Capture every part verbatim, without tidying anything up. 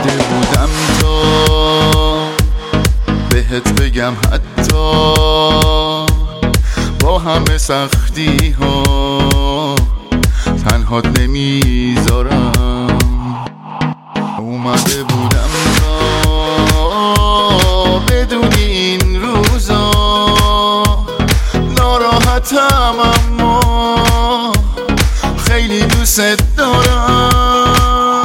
اومده بودم تا بهت بگم حتی با همه سختی ها تنهات نمیذارم. اومده بودم تا بدونی این روزا ناراحتم اما خیلی دوست دارم.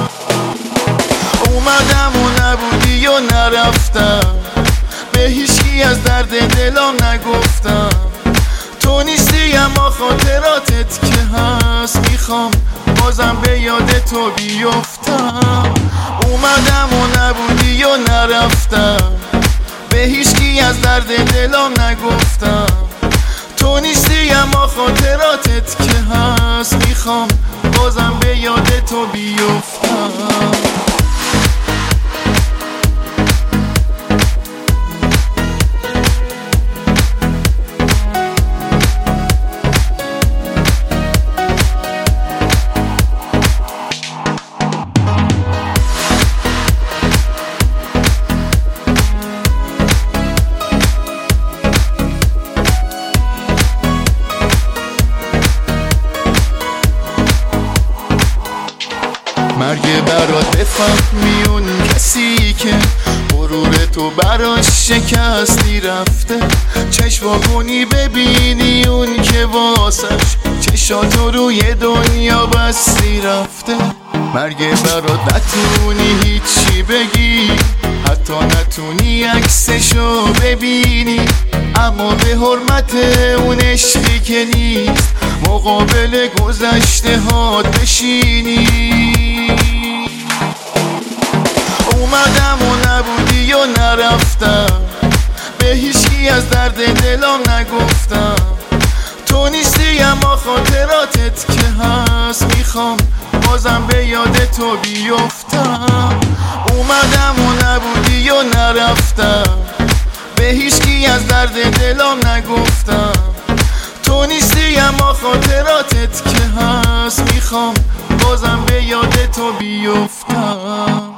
اومدم و نبودی و نرفتم، به هیچکی از درد دلم نگفتم. تو نیستی اما خاطراتت که هست میخوام بازم به یاد تو بیفتم. اومدم و نبودی و نرفتم، به هیچکی از درد دلم نگفتم. تو نیستی اما خاطراتت که هست میخوام بازم به یاد تو بیفتم. مرگ برات بفهمی اون کسی که غرور تو براش شکستی رفته، چشم کنی ببینی اون که واسش چشاتو روی دنیا بستی رفته. مرگ برات نتونی هیچی بگی، حتی نتونی عکسشو ببینی، اما به حرمت اون عشقی که نیست مقابل گذشته هات بشینی. اومدم و نبودی و نرفتم، به هیچکی از درد دلم نگفتم. تو نیستی اما خاطراتت که هست میخوام بازم به یاد تو بیفتم. اومدم و نبودی و نرفتم، به هیچکی از درد دلم نگفتم. تو نیستی اما خاطراتت که هست میخوام بازم به یاد تو بیفتم.